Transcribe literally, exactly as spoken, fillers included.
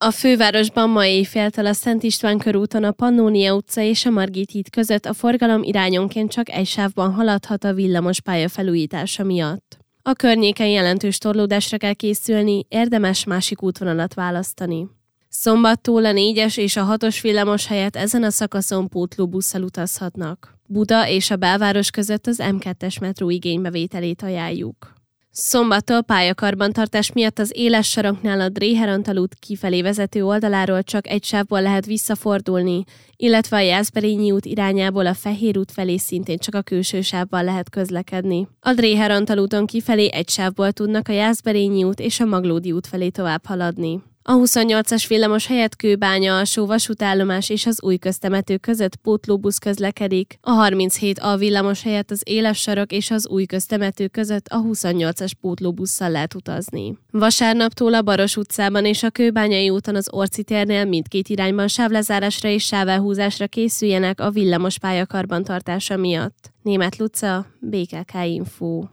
A fővárosban ma éjféltől a Szent István körúton a Pannónia utca és a Margit híd között a forgalom irányonként csak egy sávban haladhat a villamos pálya felújítása miatt. A környéken jelentős torlódásra kell készülni, érdemes másik útvonalat választani. Szombattól a négyes és a hatos villamos helyett ezen a szakaszon pótlóbusszal utazhatnak. Buda és a belváros között az em kettes metró igénybevételét ajánljuk. Szombattól pályakarbantartás miatt az éles saroknál a Dréher Antal út kifelé vezető oldaláról csak egy sávból lehet visszafordulni, illetve a Jászberényi út irányából a Fehér út felé szintén csak a külső sávban lehet közlekedni. A Dréher Antal úton kifelé egy sávból tudnak a Jászberényi út és a Maglódi út felé tovább haladni. A huszonnyolcas villamos helyett Kőbánya alsó vasútállomás és az új köztemető között pótlóbusz közlekedik, a harminchét A villamos helyett az éles sarok és az új köztemető között a huszonnyolcas pótlóbusszal lehet utazni. Vasárnaptól a Baros utcában és a Kőbányai úton az Orci térnél mindkét irányban sávlezárásra és sávelhúzásra készüljenek a villamos pálya karbantartása miatt. Németh Luca, bé ká ká Info.